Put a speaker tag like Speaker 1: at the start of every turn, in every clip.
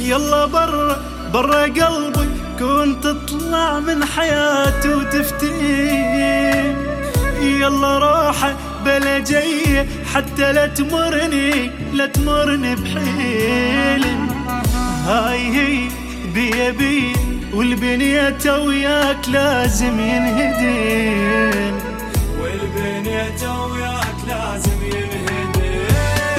Speaker 1: يلا برا برا قلبي كون تطلع من حياتي وتفتيه. يلا روحه بلا جايه حتى لا تمرني بحيل. هاي هي بي والبنية وياك لازم ينهدين،
Speaker 2: والبنية وياك لازم ينهدين.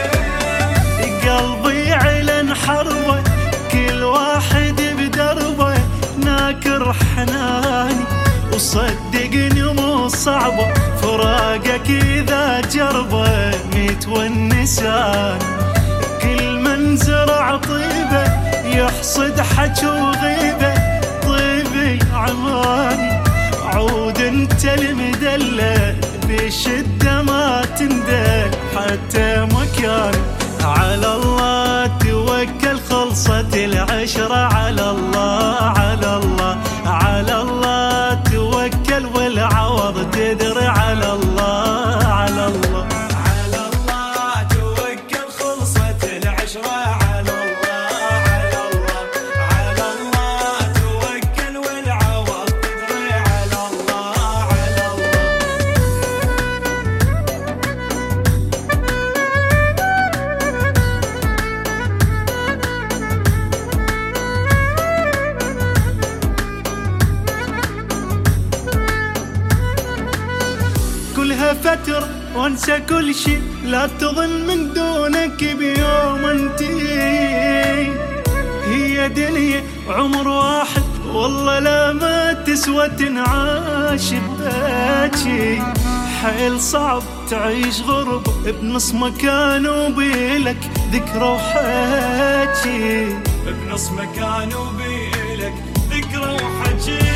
Speaker 1: قلبي علن حربه كل واحد بدربه ناكر حناني، وصدقني مو صعبه فراقك اذا جربه متونسان. كل من زرع طيبه يحصد حكي وغيبه، طيبي عماني عود انت المدلل بشده ما تندل حتى مكاني. على الله توكل خلصت العشرة، على الله على الله على الله توكل والعوض تدري، على الله على الله
Speaker 2: على الله توكل خلصت العشرة، على الله على الله على الله توكل والعوض تدري، على الله على الله.
Speaker 1: كلها فترة وانسى كل شي، لا تظن من دونك بيوم انتهي. هي دنيا عمر واحد والله لا ما تسوى تنعاش بهاجي. حيل صعب تعيش غربة بنص مكان وبيلك ذكرى وحاجي،
Speaker 2: بنص مكان وبيلك ذكرى وحكي.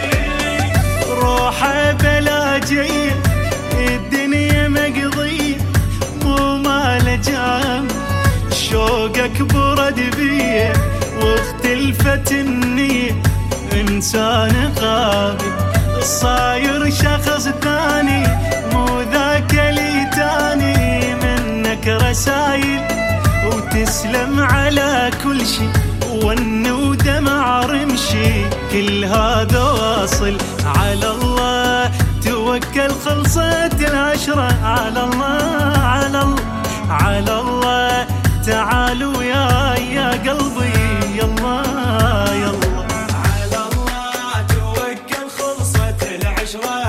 Speaker 1: روحه بلا جيه الدنيا مقضية مو مال جام، شوقك برد بيه واختلفت النية. انسان غابي صاير شخص ثاني مو ذاك اللي تاني، منك رسايل وتسلم على كل شي ون ودمع رمشي. كل هذا واصل على الله توكل خلصت العشرة، على الله على الله على الله تعالوا يا قلبي يلا يلا.
Speaker 2: على الله توكل خلصت العشرة،